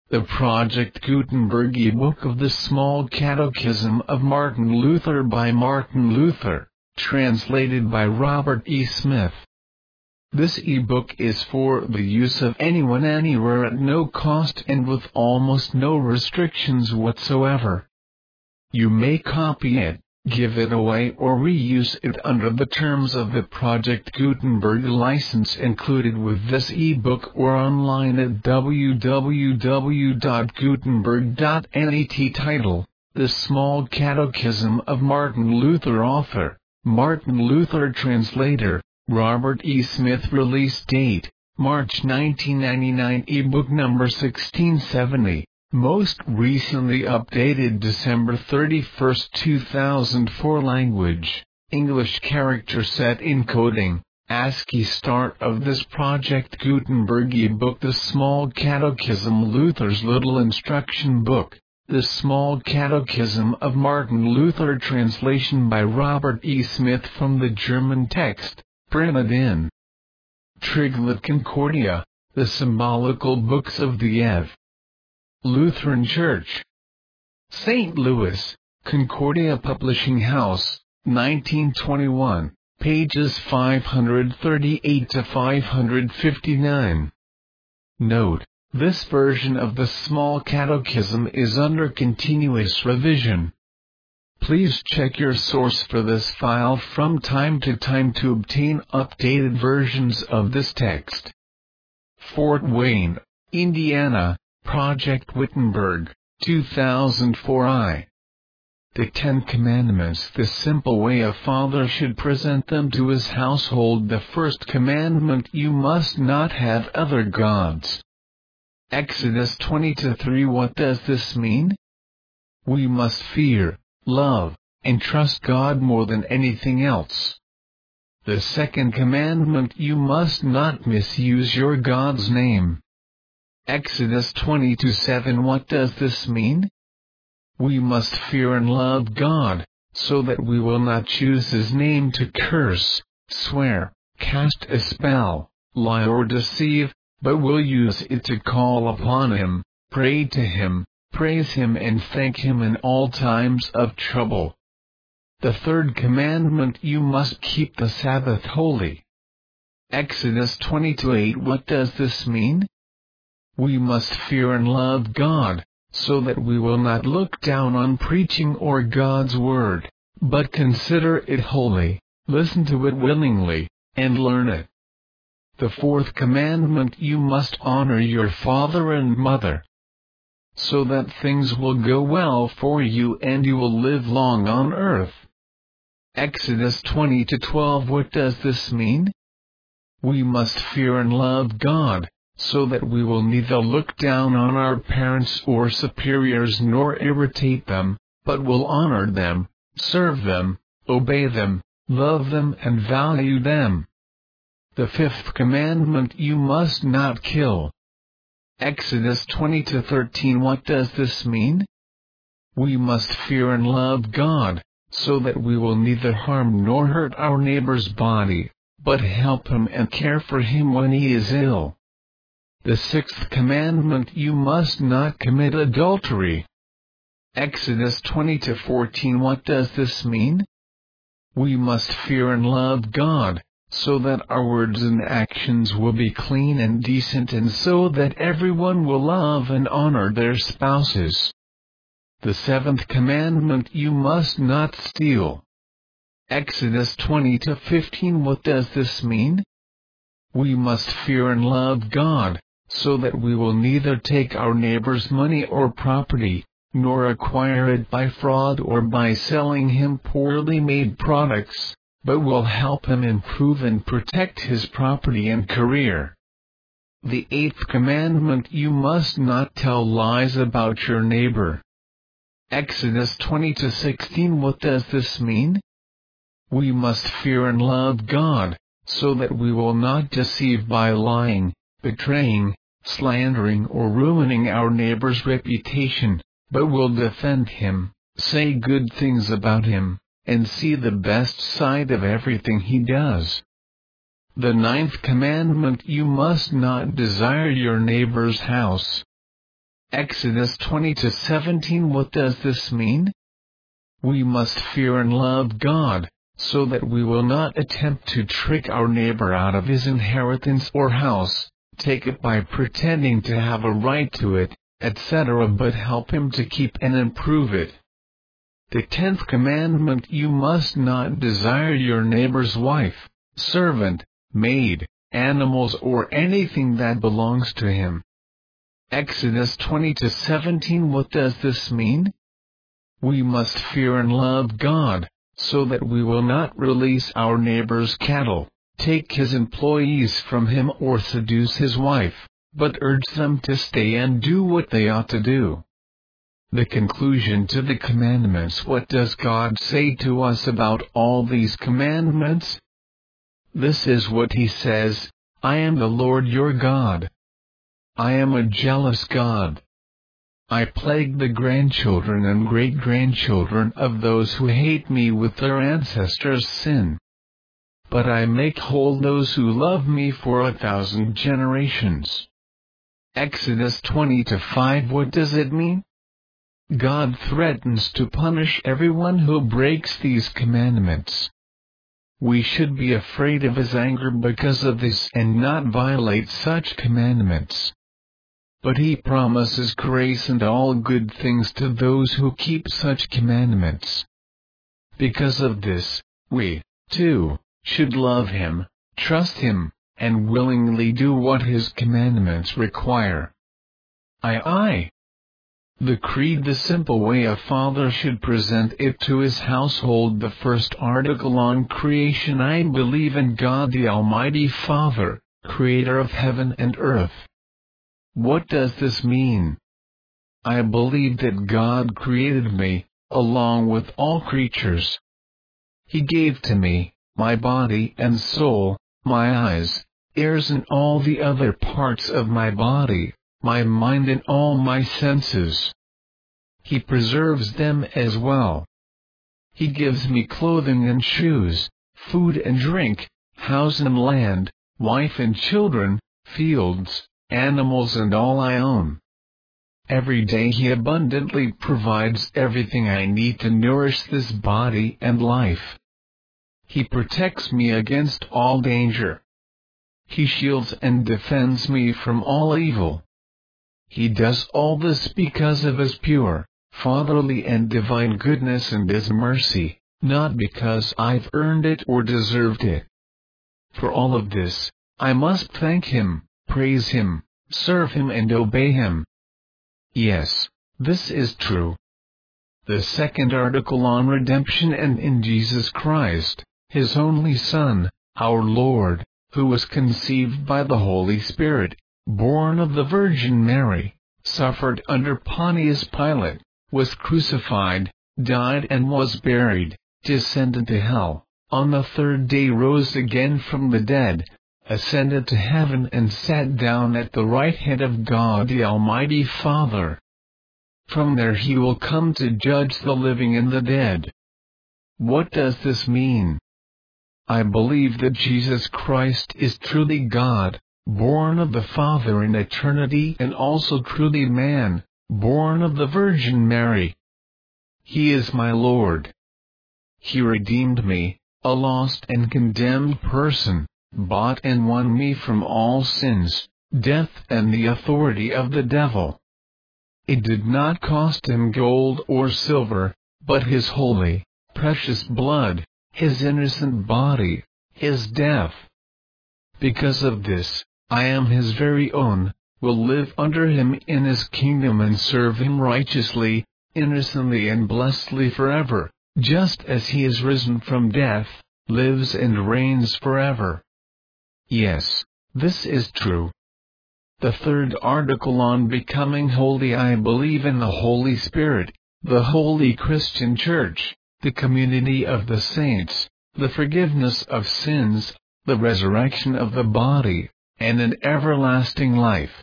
The Project Gutenberg ebook of the Small Catechism of Martin Luther by Martin Luther, translated by Robert E. Smith. This ebook is for the use of anyone anywhere at no cost and with almost no restrictions whatsoever. You may copy it, give it away or reuse it under the terms of the Project Gutenberg license included with this ebook or online at www.gutenberg.net. Title: The Small Catechism of Martin Luther. Author: Martin Luther. Translator: Robert E. Smith. Release date: March 1999. Ebook number 1670. Most recently updated December 31, 2004. Language: English. Character set encoding: ASCII. Start of this Project Gutenberg ebook. The Small Catechism, Luther's Little Instruction Book. The Small Catechism of Martin Luther. Translation by Robert E. Smith from the German text, printed in Triglav Concordia, the Symbolical Books of the Ev. Lutheran Church, St. Louis, Concordia Publishing House, 1921, pages 538 to 559. Note: this version of the Small Catechism is under continuous revision. Please check your source for this file from time to time to obtain updated versions of this text. Fort Wayne, Indiana, Project Gutenberg, 2004. The Ten Commandments. The simple way a father should present them to his household. The first commandment: you must not have other gods. Exodus 20:3. What does this mean? We must fear, love, and trust God more than anything else. The second commandment: you must not misuse your God's name. Exodus 20:7. What does this mean? We must fear and love God, so that we will not choose His name to curse, swear, cast a spell, lie or deceive, but will use it to call upon Him, pray to Him, praise Him and thank Him in all times of trouble. The third commandment: you must keep the Sabbath holy. Exodus 20:8. What does this mean? We must fear and love God, so that we will not look down on preaching or God's word, but consider it holy, listen to it willingly, and learn it. The fourth commandment: you must honor your father and mother, so that things will go well for you and you will live long on earth. Exodus 20:12. What does this mean? We must fear and love God, so that we will neither look down on our parents or superiors nor irritate them, but will honor them, serve them, obey them, love them and value them. The fifth commandment: you must not kill. Exodus 20:13. What does this mean? We must fear and love God, so that we will neither harm nor hurt our neighbor's body, but help him and care for him when he is ill. The sixth commandment: you must not commit adultery. Exodus 20:14. What does this mean? We must fear and love God, so that our words and actions will be clean and decent and so that everyone will love and honor their spouses. The seventh commandment: you must not steal. Exodus 20:15. What does this mean? We must fear and love God, so that we will neither take our neighbor's money or property, nor acquire it by fraud or by selling him poorly made products, but will help him improve and protect his property and career. The eighth commandment: you must not tell lies about your neighbor. Exodus 20:16. What does this mean? We must fear and love God, so that we will not deceive by lying, betraying, slandering or ruining our neighbor's reputation, but will defend him, say good things about him, and see the best side of everything he does. The ninth commandment: you must not desire your neighbor's house. Exodus 20-17. What does this mean? We must fear and love God, so that we will not attempt to trick our neighbor out of his inheritance or house, take it by pretending to have a right to it, etc., but help him to keep and improve it. The 10th commandment: you must not desire your neighbor's wife, servant, maid, animals, or anything that belongs to him. Exodus 20-17. What does this mean? We must fear and love God, so that we will not release our neighbor's cattle, take his employees from him, or seduce his wife, but urge them to stay and do what they ought to do. The conclusion to the commandments. What does God say to us about all these commandments? This is what he says: I am the Lord your God. I am a jealous God. I plague the grandchildren and great-grandchildren of those who hate me with their ancestors' sin. But I make whole those who love me for 1,000 generations. Exodus 20-5. What does it mean? God threatens to punish everyone who breaks these commandments. We should be afraid of his anger because of this and not violate such commandments. But he promises grace and all good things to those who keep such commandments. Because of this, we, too, should love him, trust him, and willingly do what his commandments require. The Creed: the simple way a father should present it to his household. The first article on creation: I believe in God the Almighty Father, creator of heaven and earth. What does this mean? I believe that God created me, along with all creatures. He gave to me my body and soul, my eyes, ears, and all the other parts of my body, my mind and all my senses. He preserves them as well. He gives me clothing and shoes, food and drink, house and land, wife and children, fields, animals, and all I own. Every day he abundantly provides everything I need to nourish this body and life. He protects me against all danger. He shields and defends me from all evil. He does all this because of his pure, fatherly and divine goodness and his mercy, not because I've earned it or deserved it. For all of this, I must thank him, praise him, serve him, and obey him. Yes, this is true. The second article on redemption: and in Jesus Christ, his only Son, our Lord, who was conceived by the Holy Spirit, born of the Virgin Mary, suffered under Pontius Pilate, was crucified, died and was buried, descended to hell, on the third day rose again from the dead, ascended to heaven and sat down at the right hand of God the Almighty Father. From there he will come to judge the living and the dead. What does this mean? I believe that Jesus Christ is truly God, born of the Father in eternity, and also truly man, born of the Virgin Mary. He is my Lord. He redeemed me, a lost and condemned person, bought and won me from all sins, death, and the authority of the devil. It did not cost him gold or silver, but his holy, precious blood, his innocent body, his death. Because of this, I am his very own, will live under him in his kingdom and serve him righteously, innocently, and blessedly forever, just as he is risen from death, lives and reigns forever. Yes, this is true. The third article on becoming holy: I believe in the Holy Spirit, the holy Christian Church, the community of the saints, the forgiveness of sins, the resurrection of the body, and an everlasting life.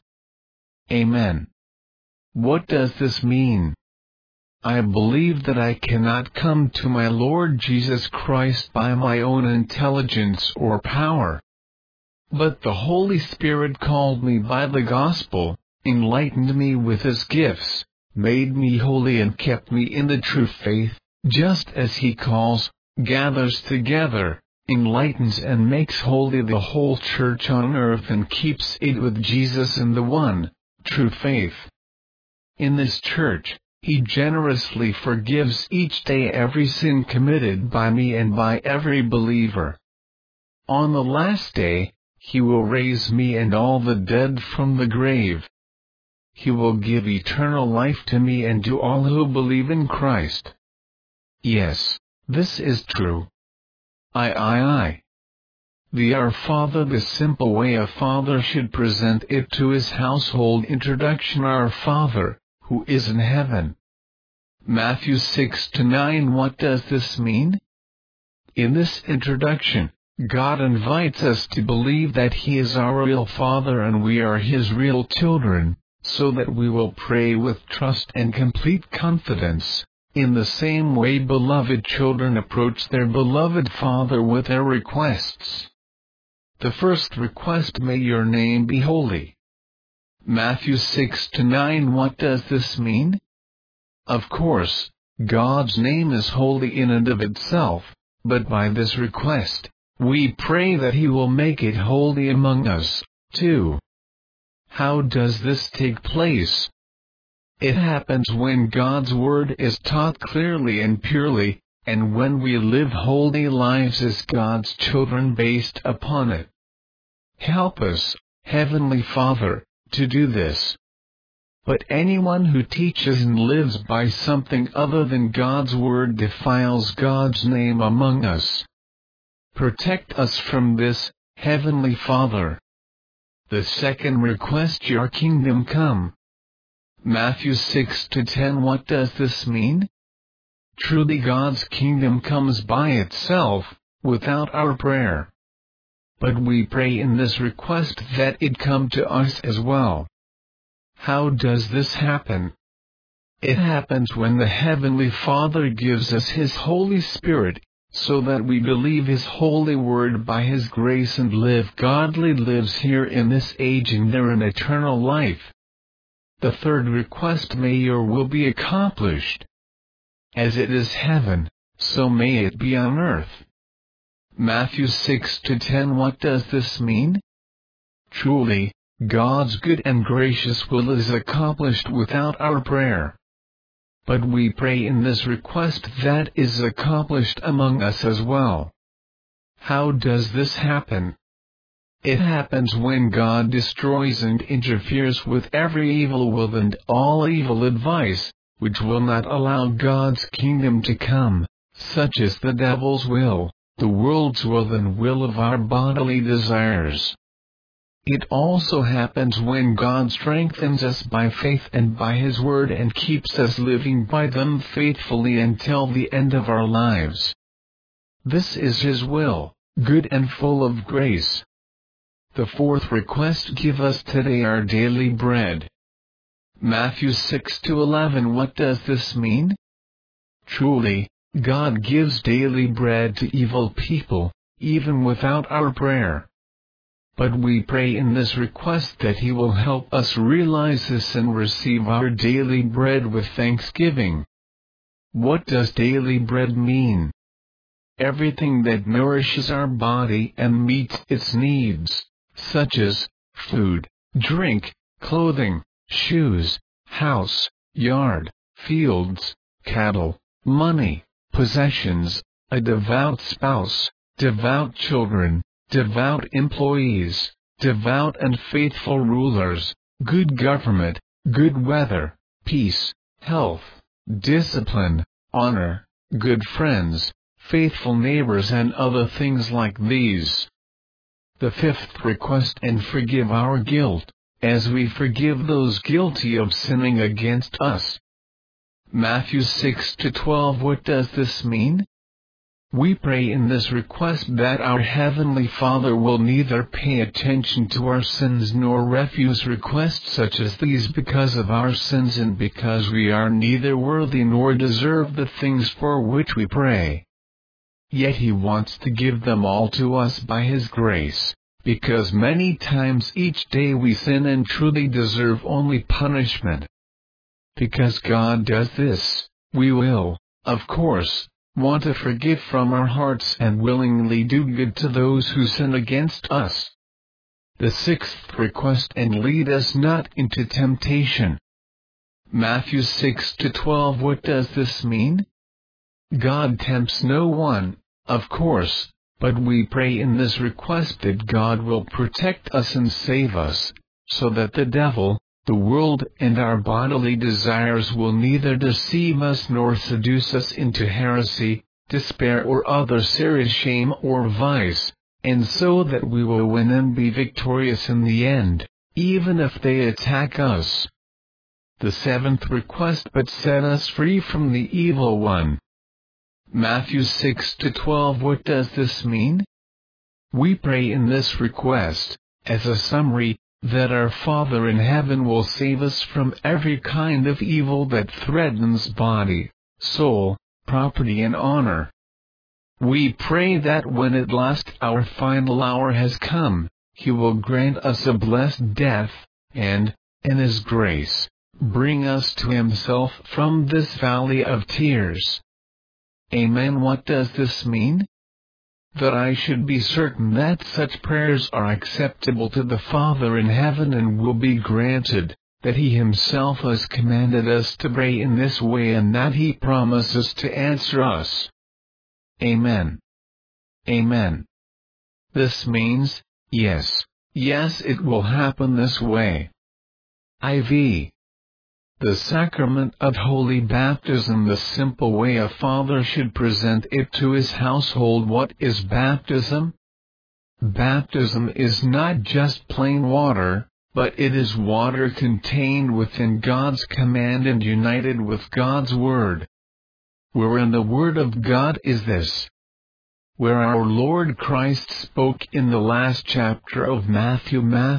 Amen. What does this mean? I believe that I cannot come to my Lord Jesus Christ by my own intelligence or power. But the Holy Spirit called me by the gospel, enlightened me with his gifts, made me holy and kept me in the true faith, just as he calls, gathers together, enlightens and makes holy the whole church on earth and keeps it with Jesus in the one, true faith. In this church, he generously forgives each day every sin committed by me and by every believer. On the last day, he will raise me and all the dead from the grave. He will give eternal life to me and to all who believe in Christ. Yes, this is true. The Our Father, the simple way a father should present it to his household. Introduction. Our Father, who is in heaven. Matthew 6-9. What does this mean? In this introduction, God invites us to believe that He is our real Father and we are His real children, so that we will pray with trust and complete confidence, in the same way beloved children approach their beloved Father with their requests. The first request: may your name be holy. Matthew 6-9. What does this mean? Of course, God's name is holy in and of itself, but by this request, we pray that He will make it holy among us, too. How does this take place? It happens when God's Word is taught clearly and purely, and when we live holy lives as God's children based upon it. Help us, Heavenly Father, to do this. But anyone who teaches and lives by something other than God's Word defiles God's name among us. Protect us from this, Heavenly Father. The second request: your kingdom come. Matthew 6-10. What does this mean? Truly God's kingdom comes by itself, without our prayer. But we pray in this request that it come to us as well. How does this happen? It happens when the Heavenly Father gives us His Holy Spirit, so that we believe His holy word by His grace and live godly lives here in this age and there in eternal life. The third request: may your will be accomplished. As it is heaven, so may it be on earth. Matthew 6-10. What does this mean? Truly, God's good and gracious will is accomplished without our prayer. But we pray in this request that is accomplished among us as well. How does this happen? It happens when God destroys and interferes with every evil will and all evil advice, which will not allow God's kingdom to come, such as the devil's will, the world's will and will of our bodily desires. It also happens when God strengthens us by faith and by His Word and keeps us living by them faithfully until the end of our lives. This is His will, good and full of grace. The fourth request: give us today our daily bread. Matthew 6-11. What does this mean? Truly, God gives daily bread to evil people, even without our prayer. But we pray in this request that He will help us realize this and receive our daily bread with thanksgiving. What does daily bread mean? Everything that nourishes our body and meets its needs, such as food, drink, clothing, shoes, house, yard, fields, cattle, money, possessions, a devout spouse, devout children, devout employees, devout and faithful rulers, good government, good weather, peace, health, discipline, honor, good friends, faithful neighbors and other things like these. The fifth request: and forgive our guilt, as we forgive those guilty of sinning against us. Matthew 6-12. What does this mean? We pray in this request that our Heavenly Father will neither pay attention to our sins nor refuse requests such as these because of our sins and because we are neither worthy nor deserve the things for which we pray. Yet He wants to give them all to us by His grace, because many times each day we sin and truly deserve only punishment. Because God does this, we will, of course, want to forgive from our hearts and willingly do good to those who sin against us. The sixth request: and lead us not into temptation. Matthew 6-12. What does this mean? God tempts no one, of course, but we pray in this request that God will protect us and save us, so that the devil, the world, and our bodily desires will neither deceive us nor seduce us into heresy, despair, or other serious shame or vice, and so that we will win and be victorious in the end, even if they attack us. The seventh request: but set us free from the evil one. Matthew 6-12. What does this mean? We pray in this request, as a summary, that our Father in heaven will save us from every kind of evil that threatens body, soul, property, and honor. We pray that when at last our final hour has come, He will grant us a blessed death, and, in His grace, bring us to Himself from this valley of tears. Amen. What does this mean? That I should be certain that such prayers are acceptable to the Father in heaven and will be granted, that He Himself has commanded us to pray in this way, and that He promises to answer us. Amen. Amen. This means, yes, it will happen this way. IV. The sacrament of holy baptism. The simple way a father should present it to his household. What is baptism? Baptism is not just plain water, but it is water contained within God's command and united with God's word. Wherein the word of God is this: where our Lord Christ spoke in the last chapter of Matthew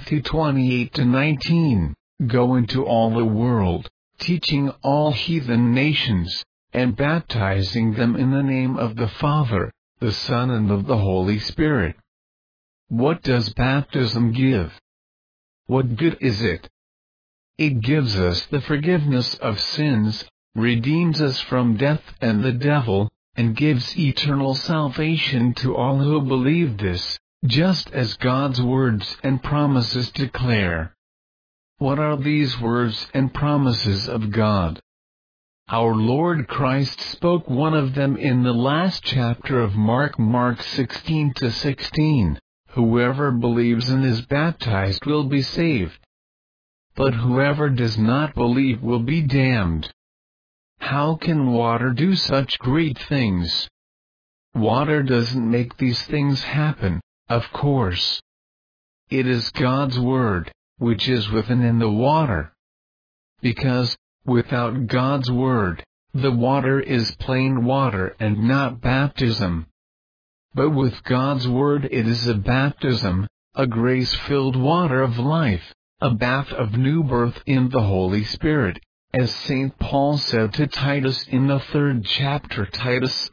28-19, "Go into all the world, teaching all heathen nations, and baptizing them in the name of the Father, the Son, and of the Holy Spirit." What does baptism give? What good is it? It gives us the forgiveness of sins, redeems us from death and the devil, and gives eternal salvation to all who believe this, just as God's words and promises declare. What are these words and promises of God? Our Lord Christ spoke one of them in the last chapter of Mark 16-16, "Whoever believes and is baptized will be saved. But whoever does not believe will be damned." How can water do such great things? Water doesn't make these things happen, of course. It is God's word, which is within in the water. Because, without God's word, the water is plain water and not baptism. But with God's word it is a baptism, a grace-filled water of life, a bath of new birth in the Holy Spirit, as St. Paul said to Titus in the 3rd chapter, Titus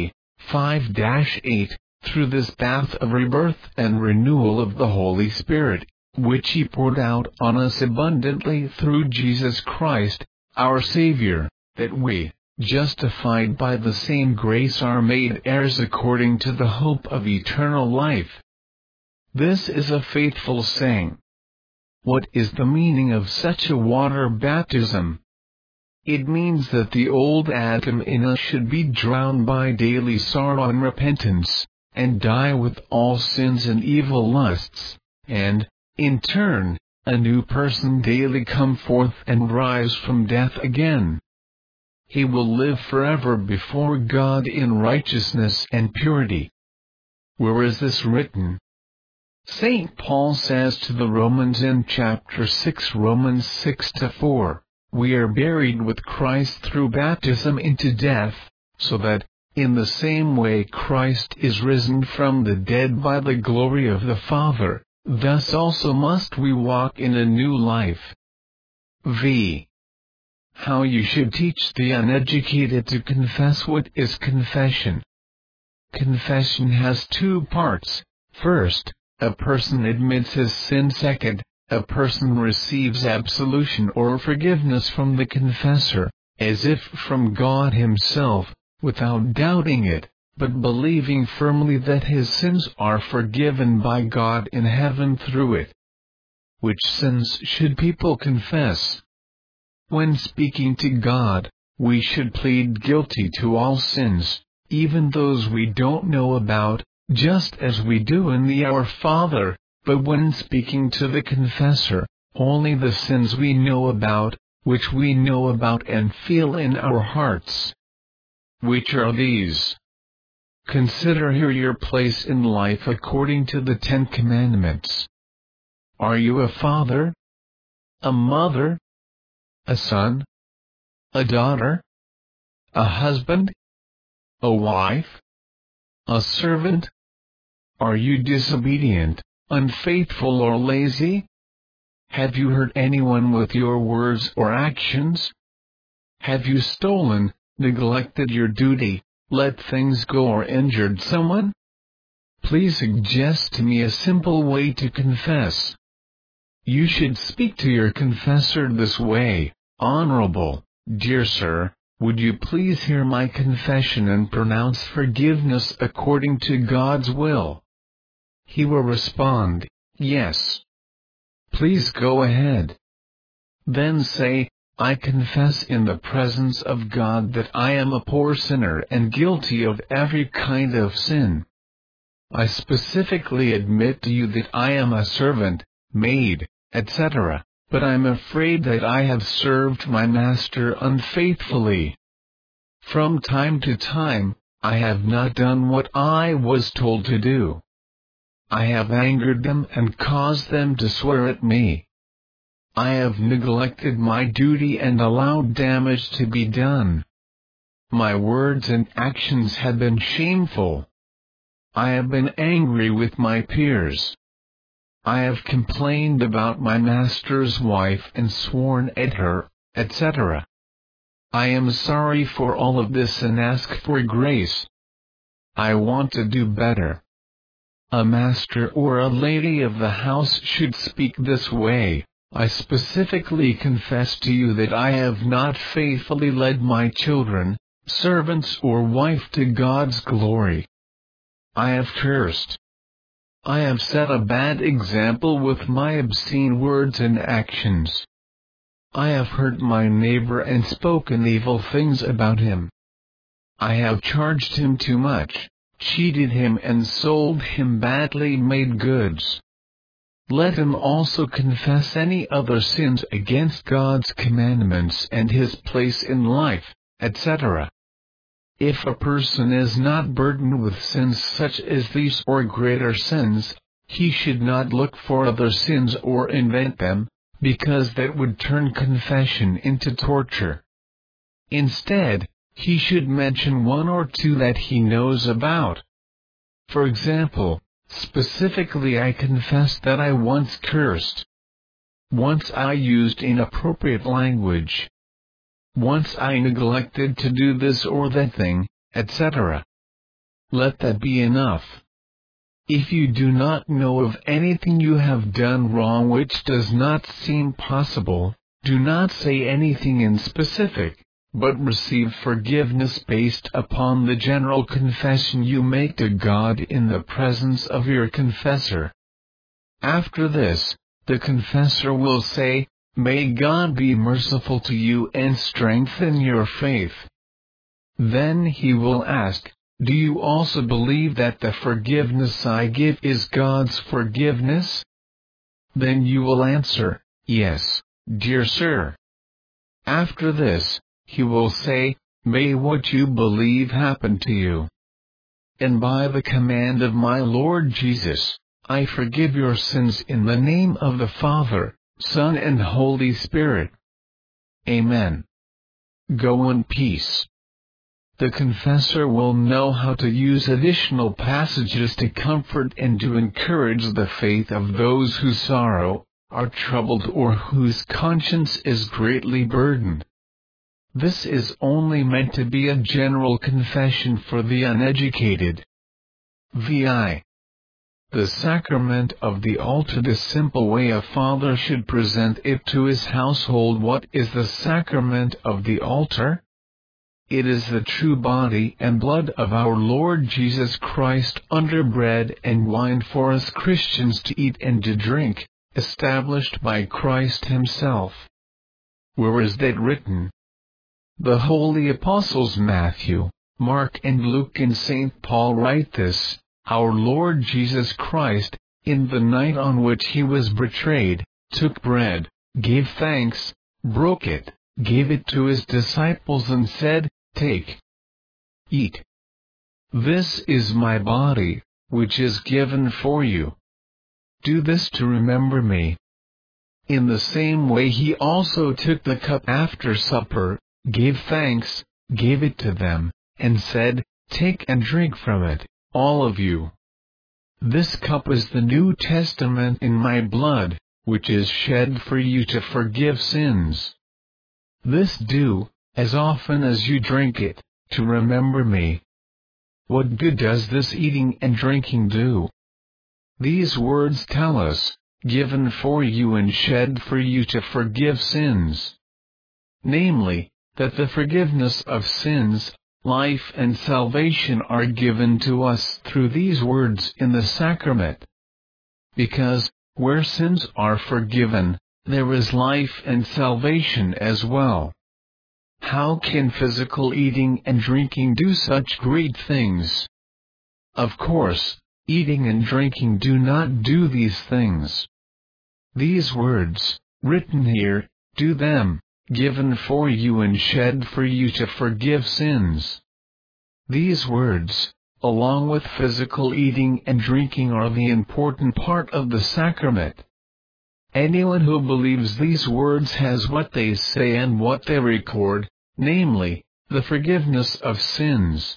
3:5-8, "Through this bath of rebirth and renewal of the Holy Spirit, which He poured out on us abundantly through Jesus Christ, our Savior, that we, justified by the same grace, are made heirs according to the hope of eternal life." This is a faithful saying. What is the meaning of such a water baptism? It means that the old Adam in us should be drowned by daily sorrow and repentance, and die with all sins and evil lusts, and, in turn, a new person daily come forth and rise from death again. He will live forever before God in righteousness and purity. Where is this written? St. Paul says to the Romans in chapter 6, Romans 6-4, "We are buried with Christ through baptism into death, so that, in the same way Christ is risen from the dead by the glory of the Father, thus also must we walk in a new life." V. How you should teach the uneducated to confess. What is confession? Confession has two parts. First, a person admits his sin. Second, a person receives absolution or forgiveness from the confessor, as if from God himself, without doubting it, but believing firmly that his sins are forgiven by God in heaven through it. Which sins should people confess? When speaking to God, we should plead guilty to all sins, even those we don't know about, just as we do in the Our Father, but when speaking to the confessor, only the sins we know about, which we know about and feel in our hearts. Which are these? Consider here your place in life according to the 10 Commandments. Are you a father? A mother? A son? A daughter? A husband? A wife? A servant? Are you disobedient, unfaithful or lazy? Have you hurt anyone with your words or actions? Have you stolen, neglected your duty, let things go or injured someone? Please suggest to me a simple way to confess. You should speak to your confessor this way: Honorable, dear sir, would you please hear my confession and pronounce forgiveness according to God's will? He will respond, yes. Please go ahead. Then say, I confess in the presence of God that I am a poor sinner and guilty of every kind of sin. I specifically admit to you that I am a servant, maid, etc., but I'm afraid that I have served my master unfaithfully. From time to time, I have not done what I was told to do. I have angered them and caused them to swear at me. I have neglected my duty and allowed damage to be done. My words and actions have been shameful. I have been angry with my peers. I have complained about my master's wife and sworn at her, etc. I am sorry for all of this and ask for grace. I want to do better. A master or a lady of the house should speak this way: I specifically confess to you that I have not faithfully led my children, servants or wife to God's glory. I have cursed. I have set a bad example with my obscene words and actions. I have hurt my neighbor and spoken evil things about him. I have charged him too much, cheated him and sold him badly made goods. Let him also confess any other sins against God's commandments and his place in life, etc. If a person is not burdened with sins such as these or greater sins, he should not look for other sins or invent them, because that would turn confession into torture. Instead, he should mention one or two that he knows about. For example, specifically, I confess that I once cursed. Once I used inappropriate language. Once I neglected to do this or that thing, etc. Let that be enough. If you do not know of anything you have done wrong which does not seem possible, do not say anything in specific, but receive forgiveness based upon the general confession you make to God in the presence of your confessor. After this, the confessor will say, May God be merciful to you and strengthen your faith. Then he will ask, Do you also believe that the forgiveness I give is God's forgiveness? Then you will answer, Yes, dear sir. After this, he will say, May what you believe happen to you. And by the command of my Lord Jesus, I forgive your sins in the name of the Father, Son and Holy Spirit. Amen. Go in peace. The confessor will know how to use additional passages to comfort and to encourage the faith of those who sorrow, are troubled or whose conscience is greatly burdened. This is only meant to be a general confession for the uneducated. Vi. The sacrament of the altar. The simple way a father should present it to his household. What is the sacrament of the altar? It is the true body and blood of our Lord Jesus Christ under bread and wine for us Christians to eat and to drink, established by Christ himself. Where is that written? The holy apostles Matthew, Mark and Luke and St. Paul write this: Our Lord Jesus Christ, in the night on which he was betrayed, took bread, gave thanks, broke it, gave it to his disciples and said, Take, eat. This is my body, which is given for you. Do this to remember me. In the same way he also took the cup after supper, gave thanks, gave it to them, and said, Take and drink from it, all of you. This cup is the New Testament in my blood, which is shed for you to forgive sins. This do, as often as you drink it, to remember me. What good does this eating and drinking do? These words tell us, given for you and shed for you to forgive sins. Namely, that the forgiveness of sins, life and salvation are given to us through these words in the sacrament. Because, where sins are forgiven, there is life and salvation as well. How can physical eating and drinking do such great things? Of course, eating and drinking do not do these things. These words, written here, do them, given for you and shed for you to forgive sins. These words, along with physical eating and drinking, are the important part of the sacrament. Anyone who believes these words has what they say and what they record, namely, the forgiveness of sins.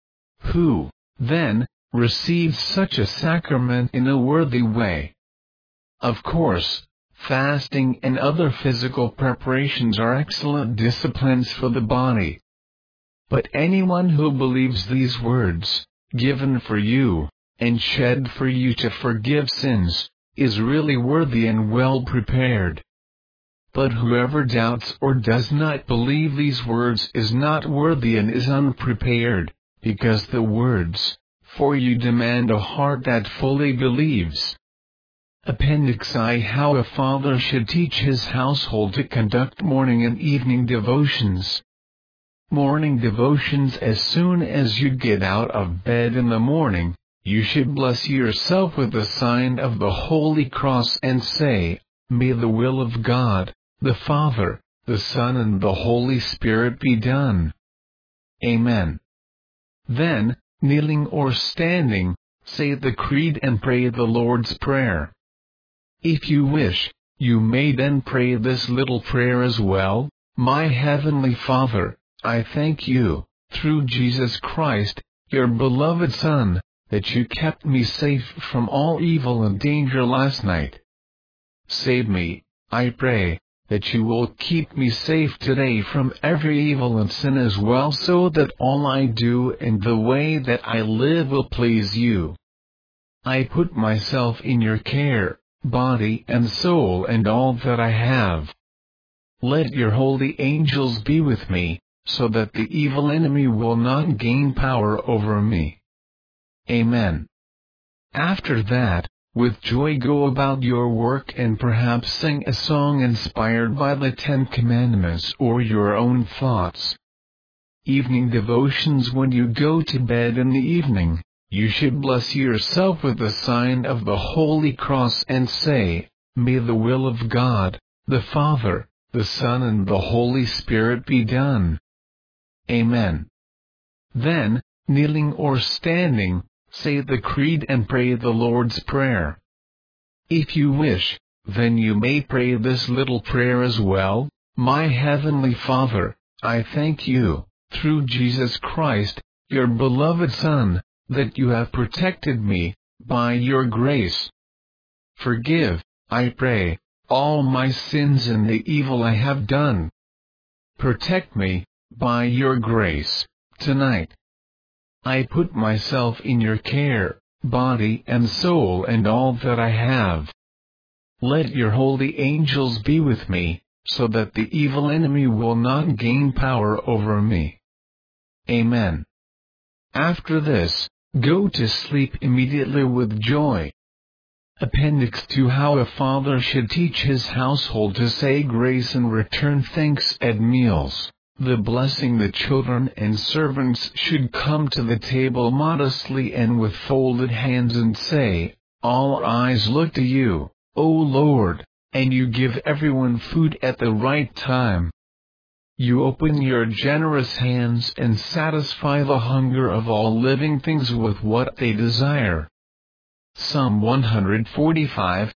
Who, then, receives such a sacrament in a worthy way? Of course, fasting and other physical preparations are excellent disciplines for the body. But anyone who believes these words, given for you, and shed for you to forgive sins, is really worthy and well prepared. But whoever doubts or does not believe these words is not worthy and is unprepared, because the words, for you, demand a heart that fully believes. Appendix I. How a father should teach his household to conduct morning and evening devotions. Morning devotions. As soon as you get out of bed in the morning, you should bless yourself with the sign of the Holy Cross and say, May the will of God, the Father, the Son and the Holy Spirit be done. Amen. Then, kneeling or standing, say the Creed and pray the Lord's Prayer. If you wish, you may then pray this little prayer as well. My Heavenly Father, I thank you, through Jesus Christ, your beloved Son, that you kept me safe from all evil and danger last night. Save me, I pray, that you will keep me safe today from every evil and sin as well, so that all I do and the way that I live will please you. I put myself in your care, body and soul and all that I have. Let your holy angels be with me, so that the evil enemy will not gain power over me. Amen. After that, with joy go about your work and perhaps sing a song inspired by the 10 Commandments or your own thoughts. Evening devotions. When you go to bed in the evening, you should bless yourself with the sign of the Holy Cross and say, May the will of God, the Father, the Son and the Holy Spirit be done. Amen. Then, kneeling or standing, say the Creed and pray the Lord's Prayer. If you wish, then you may pray this little prayer as well. My Heavenly Father, I thank you, through Jesus Christ, your beloved Son, that you have protected me, by your grace. Forgive, I pray, all my sins and the evil I have done. Protect me, by your grace, tonight. I put myself in your care, body and soul and all that I have. Let your holy angels be with me, so that the evil enemy will not gain power over me. Amen. After this, go to sleep immediately with joy. Appendix 2. How a father should teach his household to say grace and return thanks at meals. The blessing the children and servants should come to the table modestly and with folded hands and say, "All eyes look to you, O Lord, and you give everyone food at the right time. You open your generous hands and satisfy the hunger of all living things with what they desire." Psalm 145,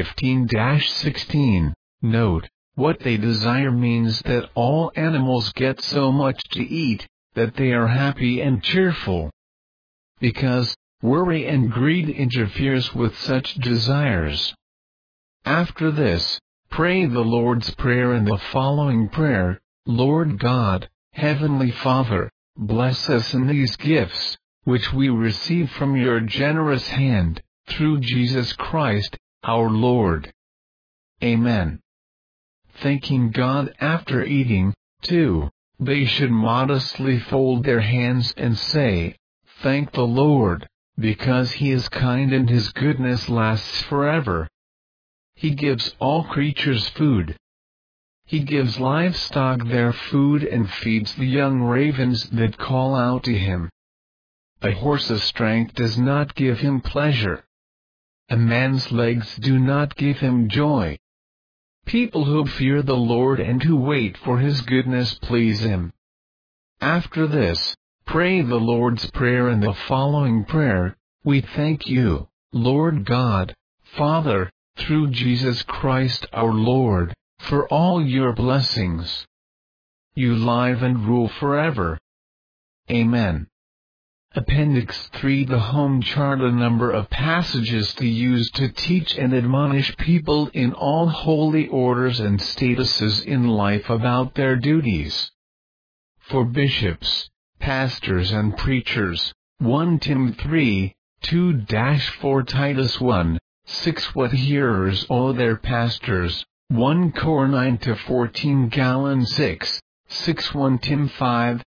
15-16. Note, what they desire means that all animals get so much to eat, that they are happy and cheerful. Because, worry and greed interferes with such desires. After this, pray the Lord's Prayer in the following prayer: Lord God, Heavenly Father, bless us in these gifts, which we receive from your generous hand, through Jesus Christ, our Lord. Amen. Thanking God after eating. 2. They should modestly fold their hands and say, "Thank the Lord, because He is kind and His goodness lasts forever. He gives all creatures food. He gives livestock their food and feeds the young ravens that call out to Him. A horse's strength does not give him pleasure. A man's legs do not give him joy. People who fear the Lord and who wait for His goodness please Him." After this, pray the Lord's Prayer in the following prayer: We thank you, Lord God, Father, through Jesus Christ our Lord, for all your blessings. You live and rule forever. Amen. Appendix 3. The home chart. A number of passages to use to teach and admonish people in all holy orders and statuses in life about their duties. For bishops, pastors and preachers, 1 Tim 3, 2-4 Titus 1, 6 What hearers owe their pastors, 1 Cor 9-14 Gallon 6, 1 Tim 5,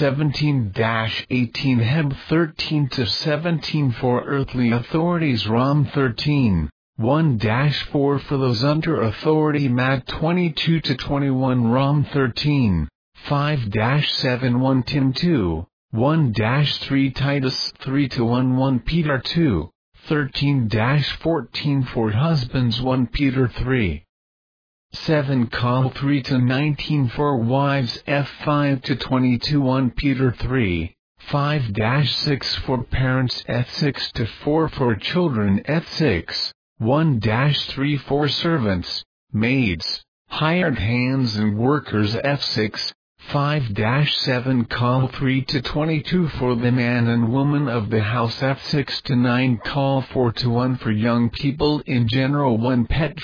17-18 Heb 13-17 For earthly authorities Rom 13, 1-4 For those under authority Mag 22-21 Rom 13, 5-7 1 Tim 2, 1-3 Titus 3-1 1 Peter 2, 13-14 For husbands 1 Peter 3, 7 Col 3-19 For wives F 5-22 1 Peter 3, 5-6 For parents F 6-4 For children F 6, 1-3 For servants, maids, hired hands and workers F 6, 5-7 Col 3-22 For the man and woman of the house F 6-9 Col 4-1 For young people in general 1 Pet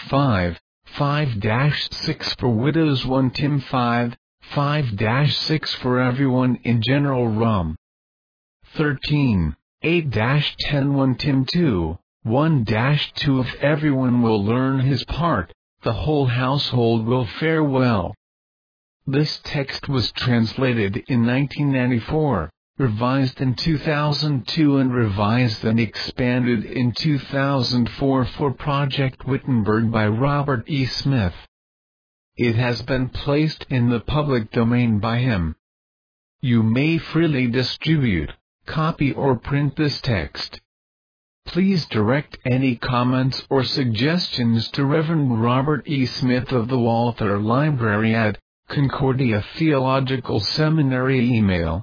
5-6 For widows 1 Tim 5, 5-6 For everyone in general Rom 13, 8-10 1 Tim 2, 1-2 If everyone will learn his part, the whole household will fare well. This text was translated in 1994, revised in 2002 and revised and expanded in 2004 for Project Wittenberg by Robert E. Smith. It has been placed in the public domain by him. You may freely distribute, copy or print this text. Please direct any comments or suggestions to Reverend Robert E. Smith of the Walther Library at Concordia Theological Seminary. Email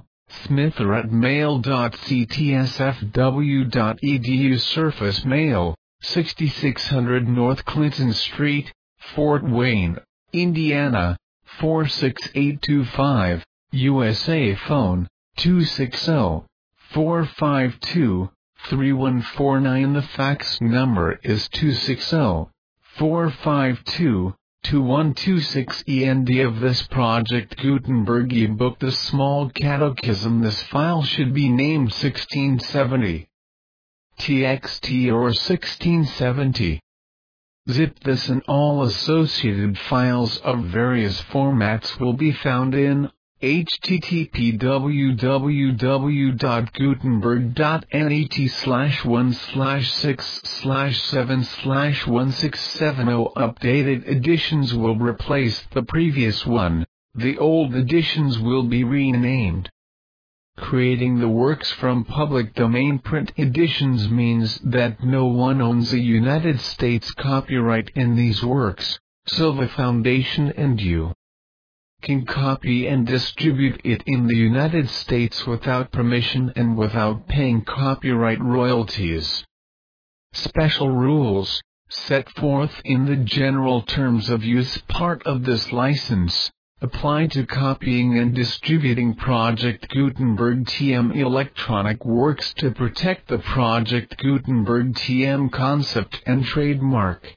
smither@mail.ctsfw.edu. Surface Mail, 6600 North Clinton Street, Fort Wayne, Indiana, 46825, USA. Phone, 260-452-3149. The fax number is 260-452-2126. END of this Project Gutenberg ebook The Small Catechism. This file should be named 1670. txt or 1670. Zip this and all associated files of various formats will be found in http www.gutenberg.net/1/6/7/1670. Updated editions will replace the previous one, the old editions will be renamed. Creating the works from public domain print editions means that no one owns a United States copyright in these works, so the Foundation and you can copy and distribute it in the United States without permission and without paying copyright royalties. Special rules, set forth in the General Terms of Use part of this license, apply to copying and distributing Project Gutenberg TM electronic works to protect the Project Gutenberg TM concept and trademark.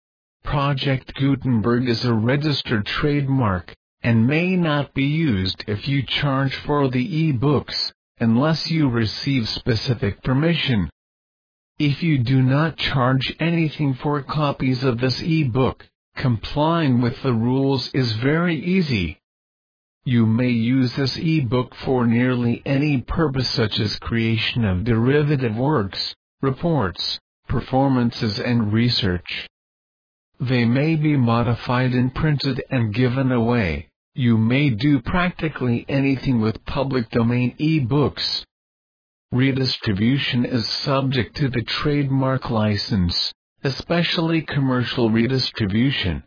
Project Gutenberg is a registered trademark, and may not be used if you charge for the e-books, unless you receive specific permission. If you do not charge anything for copies of this e-book, complying with the rules is very easy. You may use this e-book for nearly any purpose such as creation of derivative works, reports, performances and research. They may be modified and printed and given away. You may do practically anything with public domain e-books. Redistribution is subject to the trademark license, especially commercial redistribution.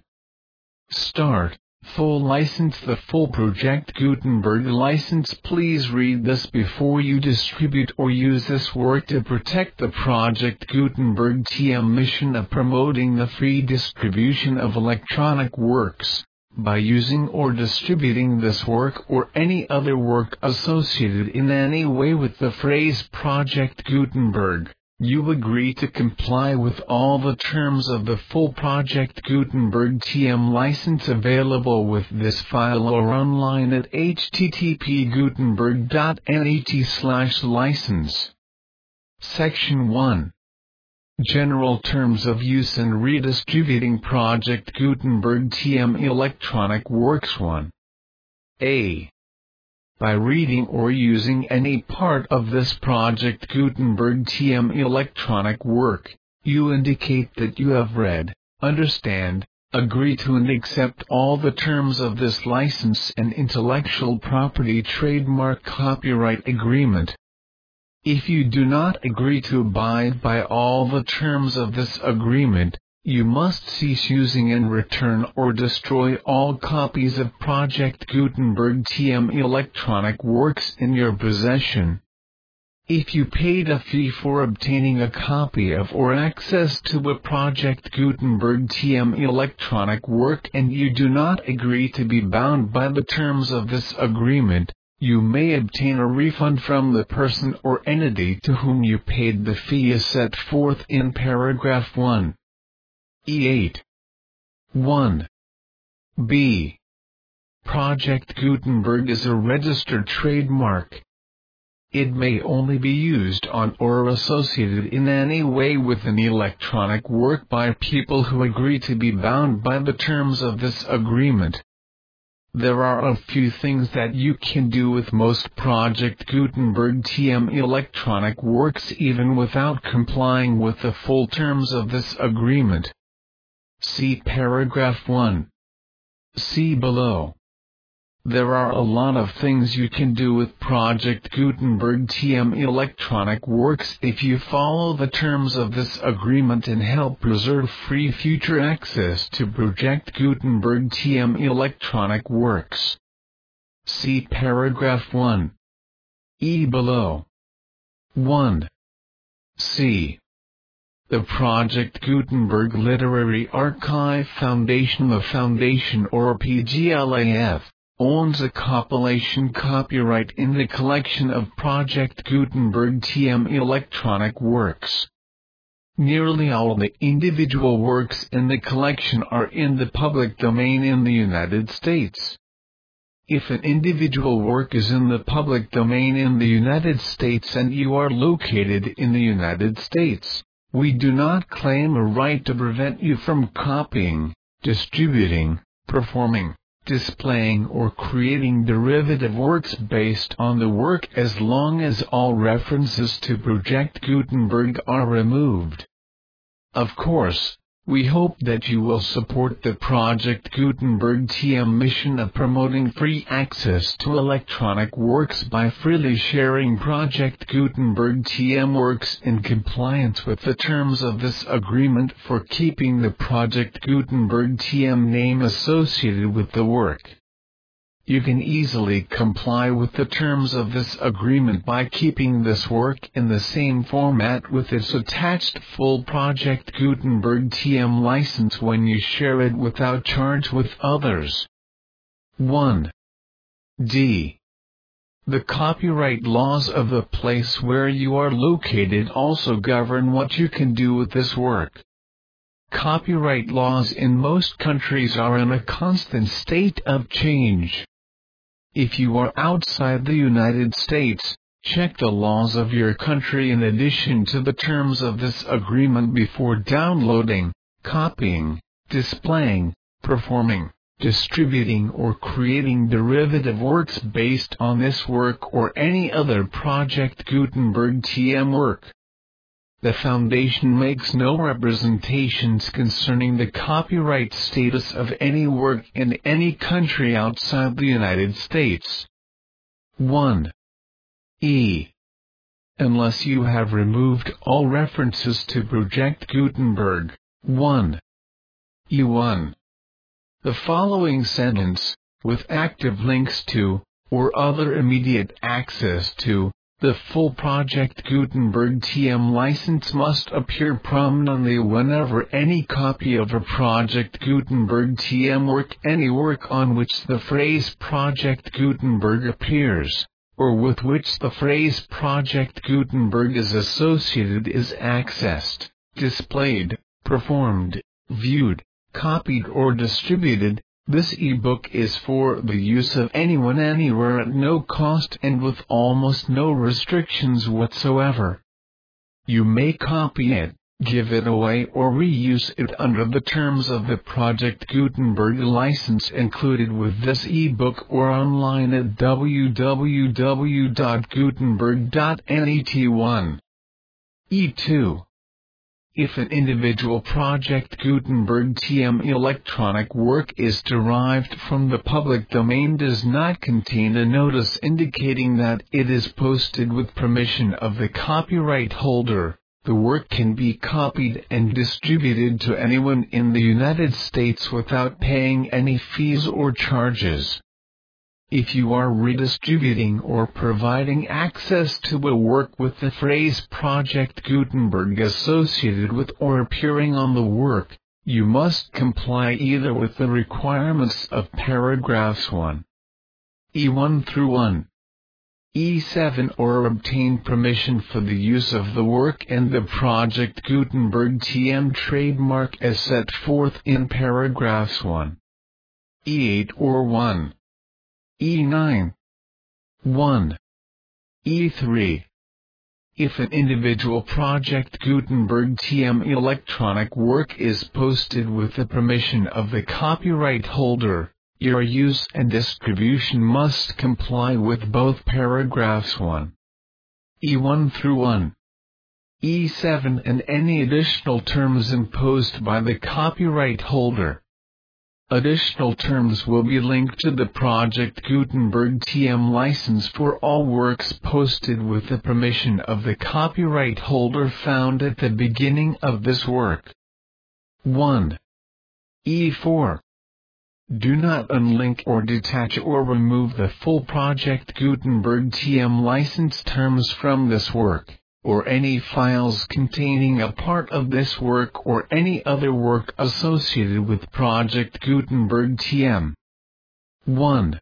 Start, full license. The full Project Gutenberg license. Please read this before you distribute or use this work to protect the Project Gutenberg TM mission of promoting the free distribution of electronic works. By using or distributing this work or any other work associated in any way with the phrase Project Gutenberg, you agree to comply with all the terms of the full Project Gutenberg TM license available with this file or online at http://gutenberg.net/license. Section 1. General Terms of Use and Redistributing Project Gutenberg TM electronic works. 1. A. By reading or using any part of this Project Gutenberg TM electronic work, you indicate that you have read, understand, agree to and accept all the terms of this license and intellectual property trademark copyright agreement. If you do not agree to abide by all the terms of this agreement, you must cease using and return or destroy all copies of Project Gutenberg TM electronic works in your possession. If you paid a fee for obtaining a copy of or access to a Project Gutenberg TM electronic work and you do not agree to be bound by the terms of this agreement, you may obtain a refund from the person or entity to whom you paid the fee as set forth in paragraph 1. E8. 1. B. Project Gutenberg is a registered trademark. It may only be used on or associated in any way with an electronic work by people who agree to be bound by the terms of this agreement. There are a few things that you can do with most Project Gutenberg TM electronic works even without complying with the full terms of this agreement. See paragraph 1. See below. There are a lot of things you can do with Project Gutenberg TM electronic works if you follow the terms of this agreement and help preserve free future access to Project Gutenberg TM electronic works. See paragraph 1. E below. 1. C. The Project Gutenberg Literary Archive Foundation. The Foundation or PGLAF owns a compilation copyright in the collection of Project Gutenberg TM electronic works. Nearly all the individual works in the collection are in the public domain in the United States. If an individual work is in the public domain in the United States and you are located in the United States, we do not claim a right to prevent you from copying, distributing, performing, displaying or creating derivative works based on the work as long as all references to Project Gutenberg are removed. Of course, we hope that you will support the Project Gutenberg TM mission of promoting free access to electronic works by freely sharing Project Gutenberg TM works in compliance with the terms of this agreement for keeping the Project Gutenberg TM name associated with the work. You can easily comply with the terms of this agreement by keeping this work in the same format with its attached full Project Gutenberg TM license when you share it without charge with others. 1. D. The copyright laws of the place where you are located also govern what you can do with this work. Copyright laws in most countries are in a constant state of change. If you are outside the United States, check the laws of your country in addition to the terms of this agreement before downloading, copying, displaying, performing, distributing or creating derivative works based on this work or any other Project Gutenberg TM work. The Foundation makes no representations concerning the copyright status of any work in any country outside the United States. 1. E. Unless you have removed all references to Project Gutenberg. 1. E1. The following sentence, with active links to, or other immediate access to, the full Project Gutenberg TM license must appear prominently whenever any copy of a Project Gutenberg TM work, any work on which the phrase Project Gutenberg appears, or with which the phrase Project Gutenberg is associated is accessed, displayed, performed, viewed, copied or distributed. This ebook is for the use of anyone anywhere at no cost and with almost no restrictions whatsoever. You may copy it, give it away or reuse it under the terms of the Project Gutenberg license included with this ebook or online at www.gutenberg.net. 1. E2. If an individual Project Gutenberg TM electronic work is derived from the public domain does not contain a notice indicating that it is posted with permission of the copyright holder, the work can be copied and distributed to anyone in the United States without paying any fees or charges. If you are redistributing or providing access to a work with the phrase Project Gutenberg associated with or appearing on the work, you must comply either with the requirements of paragraphs 1. E1 through 1. E7 or obtain permission for the use of the work and the Project Gutenberg TM trademark as set forth in paragraphs 1. E8 or 1. E9. 1. E3. If an individual Project Gutenberg TM electronic work is posted with the permission of the copyright holder, your use and distribution must comply with both paragraphs 1. E1 through 1. E7 and any additional terms imposed by the copyright holder. Additional terms will be linked to the Project Gutenberg TM license for all works posted with the permission of the copyright holder found at the beginning of this work. 1. E4. Do not unlink or detach or remove the full Project Gutenberg TM license terms from this work, or any files containing a part of this work or any other work associated with Project Gutenberg TM. 1.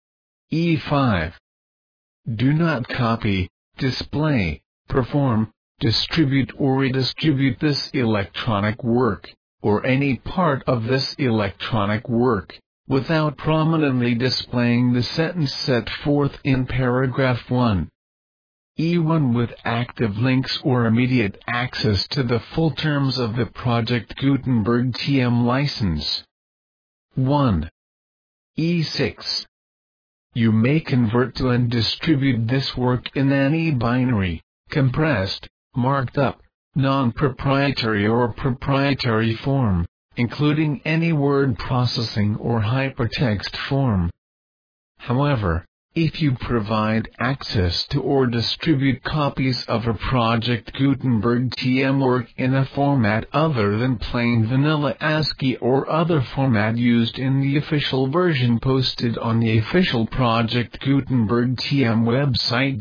E5. Do not copy, display, perform, distribute or redistribute this electronic work, or any part of this electronic work, without prominently displaying the sentence set forth in paragraph 1. E1 with active links or immediate access to the full terms of the Project Gutenberg TM license. 1. E6. You may convert to and distribute this work in any binary, compressed, marked up, non-proprietary or proprietary form, including any word processing or hypertext form. However, if you provide access to or distribute copies of a Project Gutenberg TM work in a format other than plain vanilla ASCII or other format used in the official version posted on the official Project Gutenberg TM website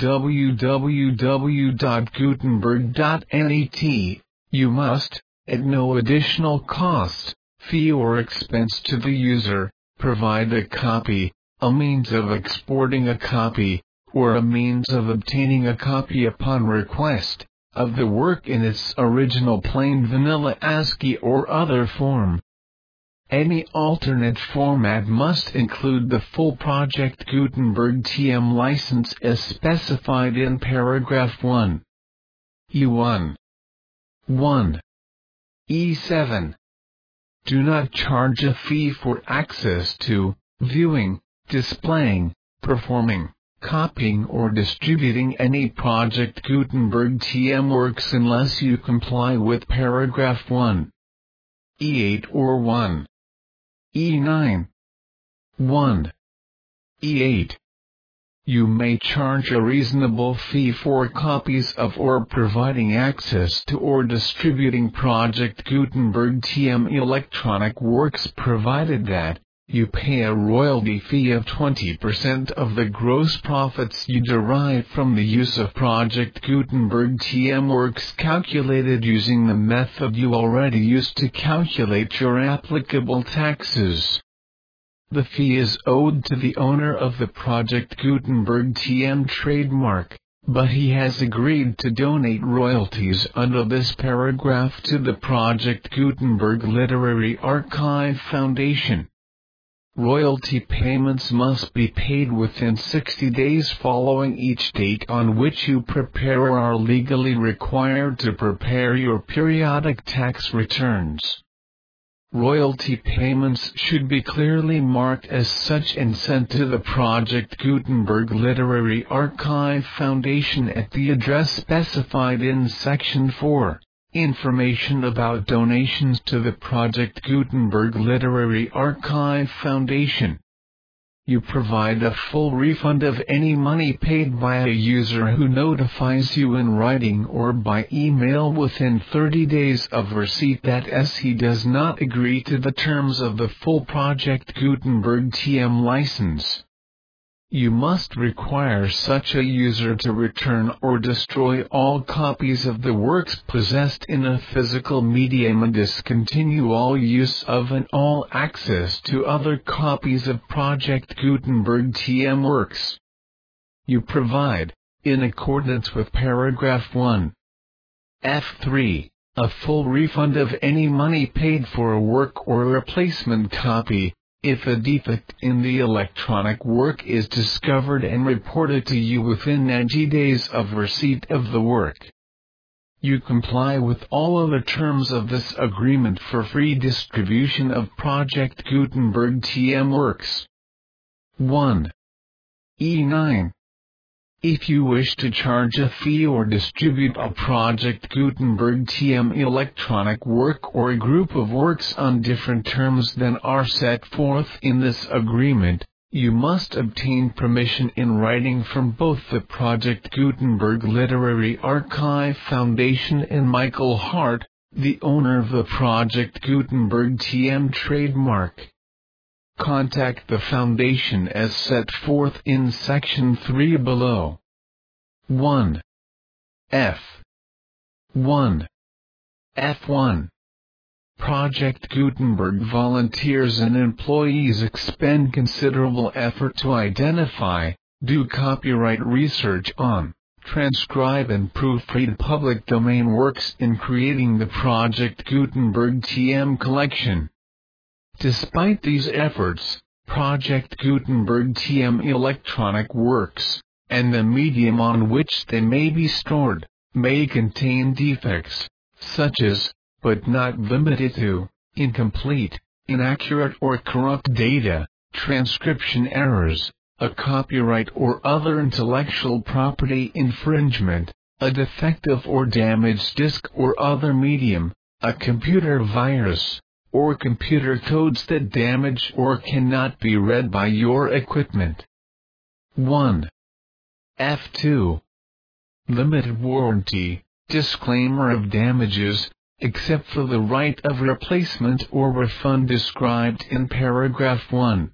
www.gutenberg.net, you must, at no additional cost, fee or expense to the user, provide a copy, a means of exporting a copy, or a means of obtaining a copy upon request, of the work in its original plain vanilla ASCII or other form. Any alternate format must include the full Project Gutenberg TM license as specified in paragraph 1. E1. 1. E7. Do not charge a fee for access to, viewing, displaying, performing, copying or distributing any Project Gutenberg TM works unless you comply with paragraph 1. E8 or 1. E9. 1. E8. You may charge a reasonable fee for copies of or providing access to or distributing Project Gutenberg TM electronic works provided that you pay a royalty fee of 20% of the gross profits you derive from the use of Project Gutenberg TM works calculated using the method you already used to calculate your applicable taxes. The fee is owed to the owner of the Project Gutenberg TM trademark, but he has agreed to donate royalties under this paragraph to the Project Gutenberg Literary Archive Foundation. Royalty payments must be paid within 60 days following each date on which you prepare or are legally required to prepare your periodic tax returns. Royalty payments should be clearly marked as such and sent to the Project Gutenberg Literary Archive Foundation at the address specified in Section 4. Information about donations to the Project Gutenberg Literary Archive Foundation. You provide a full refund of any money paid by a user who notifies you in writing or by email within 30 days of receipt that he does not agree to the terms of the full Project Gutenberg TM license. You must require such a user to return or destroy all copies of the works possessed in a physical medium and discontinue all use of and all access to other copies of Project Gutenberg TM works. You provide, in accordance with paragraph 1. F3, a full refund of any money paid for a work or replacement copy, if a defect in the electronic work is discovered and reported to you within 90 days of receipt of the work. You comply with all other terms of this agreement for free distribution of Project Gutenberg TM works. 1. E9. If you wish to charge a fee or distribute a Project Gutenberg TM electronic work or a group of works on different terms than are set forth in this agreement, you must obtain permission in writing from both the Project Gutenberg Literary Archive Foundation and Michael Hart, the owner of the Project Gutenberg TM trademark. Contact the Foundation as set forth in Section 3 below. 1. F. 1. F1. Project Gutenberg volunteers and employees expend considerable effort to identify, do copyright research on, transcribe and proofread public domain works in creating the Project Gutenberg TM collection. Despite these efforts, Project Gutenberg TM electronic works, and the medium on which they may be stored, may contain defects, such as, but not limited to, incomplete, inaccurate or corrupt data, transcription errors, a copyright or other intellectual property infringement, a defective or damaged disk or other medium, a computer virus, or computer codes that damage or cannot be read by your equipment. 1. F2. Limited warranty, disclaimer of damages, except for the right of replacement or refund described in paragraph 1.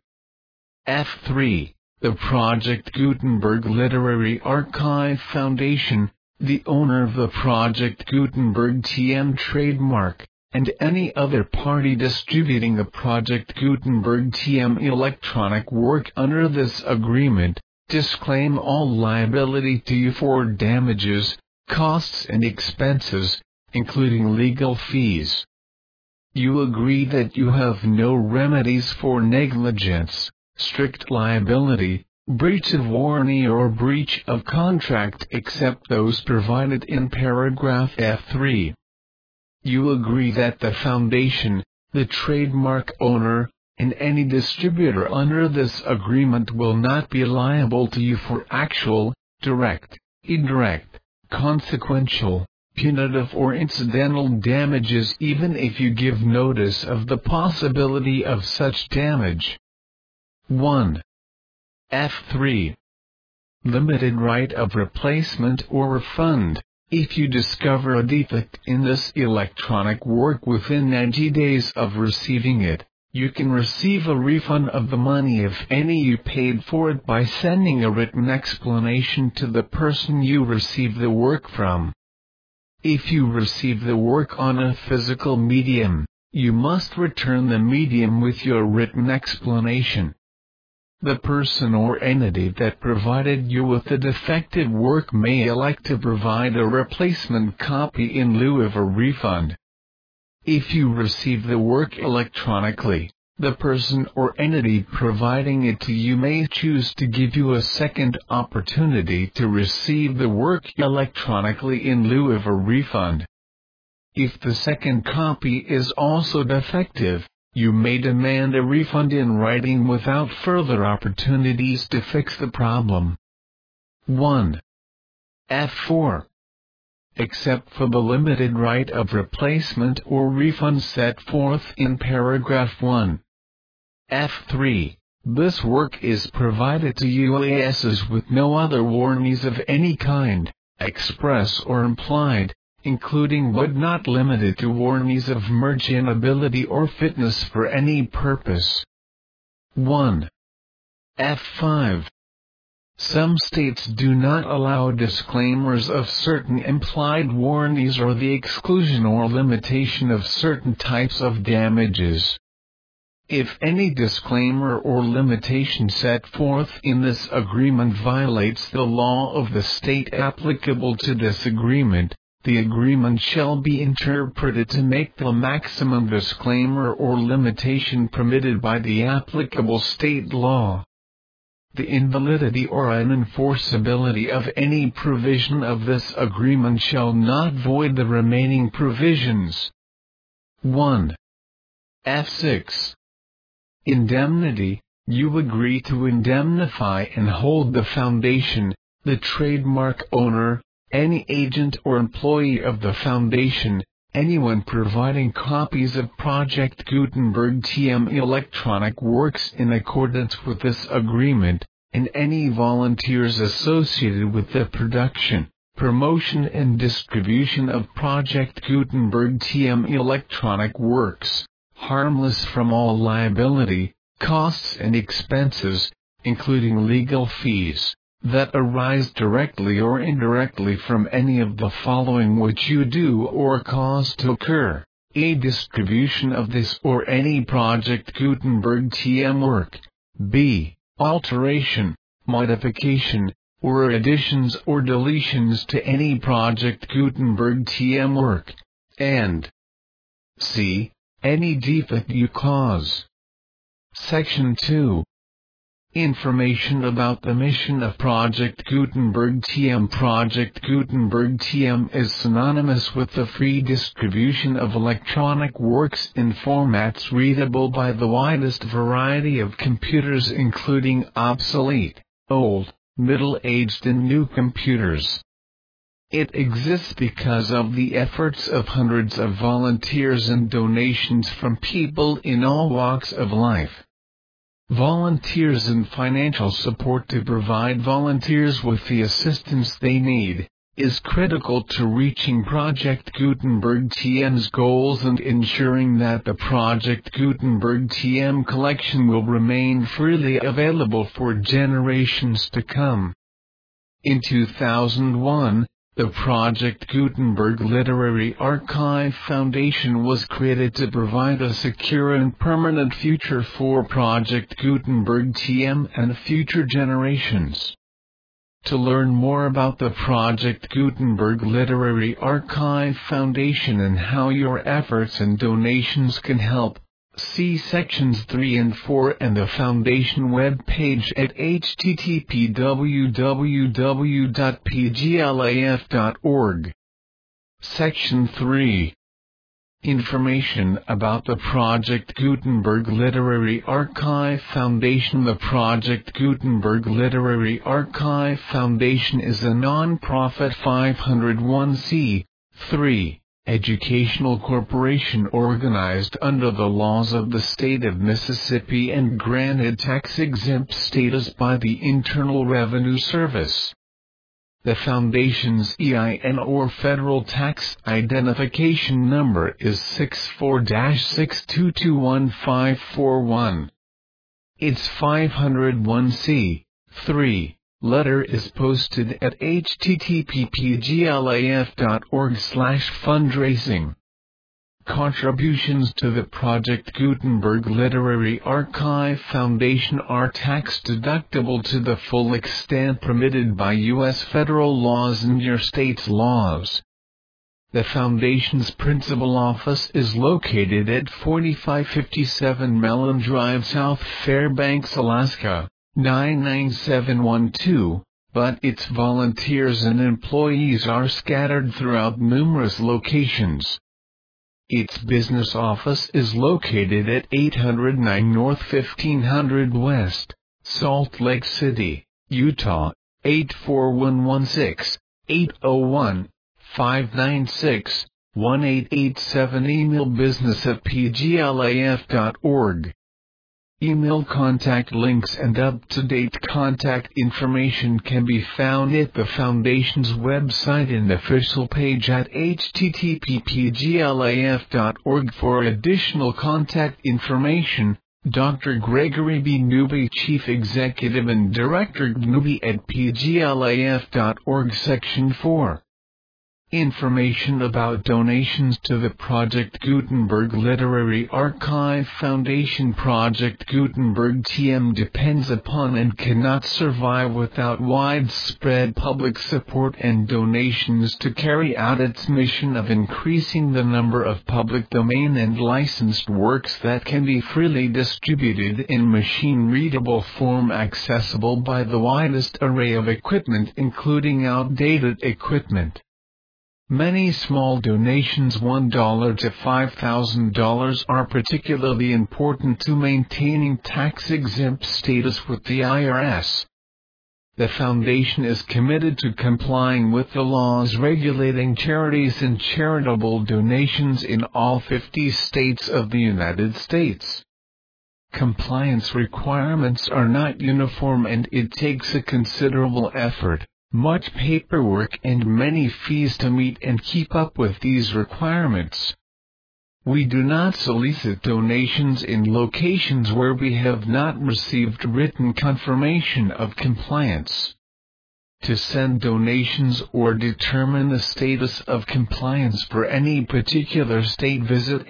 F3. The Project Gutenberg Literary Archive Foundation, the owner of the Project Gutenberg TM trademark, and any other party distributing the Project Gutenberg TM electronic work under this agreement, disclaim all liability to you for damages, costs and expenses, including legal fees. You agree that you have no remedies for negligence, strict liability, breach of warranty or breach of contract except those provided in paragraph F3. You agree that the foundation, the trademark owner, and any distributor under this agreement will not be liable to you for actual, direct, indirect, consequential, punitive or incidental damages even if you give notice of the possibility of such damage. 1. F3. Limited right of replacement or refund. If you discover a defect in this electronic work within 90 days of receiving it, you can receive a refund of the money if any you paid for it by sending a written explanation to the person you received the work from. If you receive the work on a physical medium, you must return the medium with your written explanation. The person or entity that provided you with the defective work may elect to provide a replacement copy in lieu of a refund. If you receive the work electronically, the person or entity providing it to you may choose to give you a second opportunity to receive the work electronically in lieu of a refund. If the second copy is also defective, you may demand a refund in writing without further opportunities to fix the problem. 1. F4. Except for the limited right of replacement or refund set forth in paragraph 1. F3. This work is provided to UASs with no other warranties of any kind, express or implied, including but not limited to warranties of merchantability or fitness for any purpose. 1. F5. Some states do not allow disclaimers of certain implied warranties or the exclusion or limitation of certain types of damages. If any disclaimer or limitation set forth in this agreement violates the law of the state applicable to this agreement, the agreement shall be interpreted to make the maximum disclaimer or limitation permitted by the applicable state law. The invalidity or unenforceability of any provision of this agreement shall not void the remaining provisions. 1. F6. Indemnity. You agree to indemnify and hold the foundation, the trademark owner, any agent or employee of the foundation, anyone providing copies of Project Gutenberg TM electronic works in accordance with this agreement, and any volunteers associated with the production, promotion and distribution of Project Gutenberg TM electronic works, harmless from all liability, costs and expenses, including legal fees, that arise directly or indirectly from any of the following which you do or cause to occur: A. Distribution of this or any Project Gutenberg TM work. B. Alteration, modification, or additions or deletions to any Project Gutenberg TM work. And C. Any defect you cause. Section 2. Information about the mission of Project Gutenberg TM. Project Gutenberg TM is synonymous with the free distribution of electronic works in formats readable by the widest variety of computers, including obsolete, old, middle-aged and new computers. It exists because of the efforts of hundreds of volunteers and donations from people in all walks of life. Volunteers and financial support to provide volunteers with the assistance they need is critical to reaching Project Gutenberg TM's goals and ensuring that the Project Gutenberg TM collection will remain freely available for generations to come. In 2001, the Project Gutenberg Literary Archive Foundation was created to provide a secure and permanent future for Project Gutenberg TM and future generations. To learn more about the Project Gutenberg Literary Archive Foundation and how your efforts and donations can help, see Sections 3 and 4 and the Foundation web page at http://www.pglaf.org. Section 3. Information about the Project Gutenberg Literary Archive Foundation. The Project Gutenberg Literary Archive Foundation is a non-profit 501(c)(3) educational corporation organized under the laws of the state of Mississippi and granted tax-exempt status by the Internal Revenue Service. The Foundation's EIN or Federal Tax Identification Number is 64-6221541. Its 501(c)(3) letter is posted at http://pglaf.org/fundraising. Contributions to the Project Gutenberg Literary Archive Foundation are tax-deductible to the full extent permitted by U.S. federal laws and your state's laws. The Foundation's principal office is located at 4557 Mellon Drive, South Fairbanks, Alaska, 99712, but its volunteers and employees are scattered throughout numerous locations. Its business office is located at 809 North 1500 West, Salt Lake City, Utah, 84116, 801-596-1887. Email business@pglaf.org. Email contact links and up-to-date contact information can be found at the Foundation's website and official page at http://pglaf.org. For additional contact information, Dr. Gregory B. Newby, Chief Executive and Director Newby at pglaf.org. Section 4. Information about donations to the Project Gutenberg Literary Archive Foundation. Project Gutenberg TM depends upon and cannot survive without widespread public support and donations to carry out its mission of increasing the number of public domain and licensed works that can be freely distributed in machine-readable form, accessible by the widest array of equipment, including outdated equipment. Many small donations, $1 to $5,000, are particularly important to maintaining tax-exempt status with the IRS. The Foundation is committed to complying with the laws regulating charities and charitable donations in all 50 states of the United States. Compliance requirements are not uniform and it takes a considerable effort, much paperwork and many fees to meet and keep up with these requirements. We do not solicit donations in locations where we have not received written confirmation of compliance. To send donations or determine the status of compliance for any particular state, visit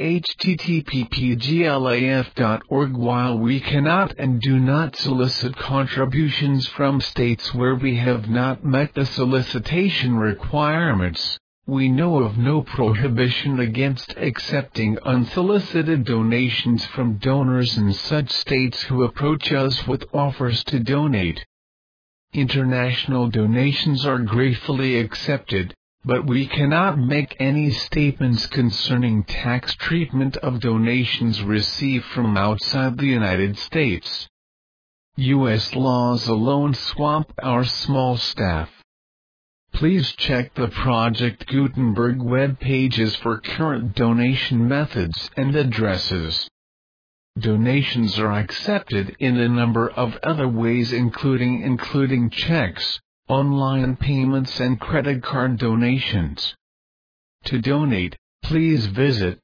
http://pglaf.org. While we cannot and do not solicit contributions from states where we have not met the solicitation requirements, We know of no prohibition against accepting unsolicited donations from donors in such states who approach us with offers to donate. International donations are gratefully accepted, but we cannot make any statements concerning tax treatment of donations received from outside the United States. U.S. laws alone swamp our small staff. Please check the Project Gutenberg web pages for current donation methods and addresses. Donations are accepted in a number of other ways including checks, online payments and credit card donations. To donate, please visit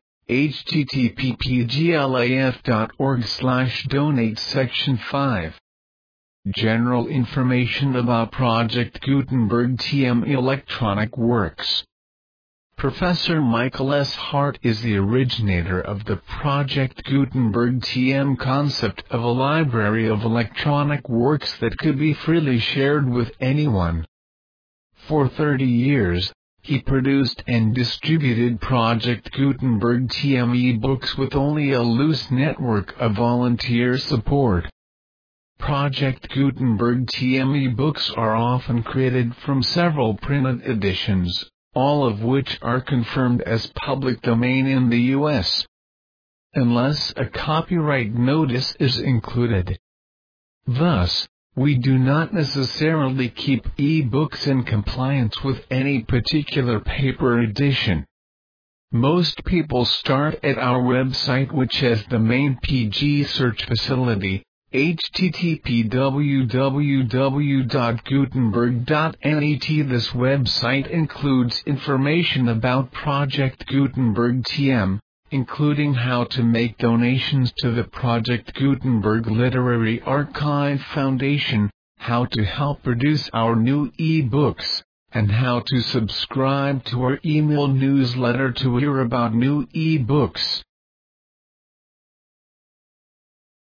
http://glaf.org/donate section 5. General information about Project Gutenberg TM Electronic Works. Professor Michael S. Hart is the originator of the Project Gutenberg TM concept of a library of electronic works that could be freely shared with anyone. For 30 years, he produced and distributed Project Gutenberg TM e-books with only a loose network of volunteer support. Project Gutenberg TM e-books are often created from several printed editions, all of which are confirmed as public domain in the U.S. unless a copyright notice is included. Thus, we do not necessarily keep e-books in compliance with any particular paper edition. Most people start at our website, which has the main PG search facility, http://www.gutenberg.net. This website includes information about Project Gutenberg TM, including how to make donations to the Project Gutenberg Literary Archive Foundation, how to help produce our new e-books, and how to subscribe to our email newsletter to hear about new e-books.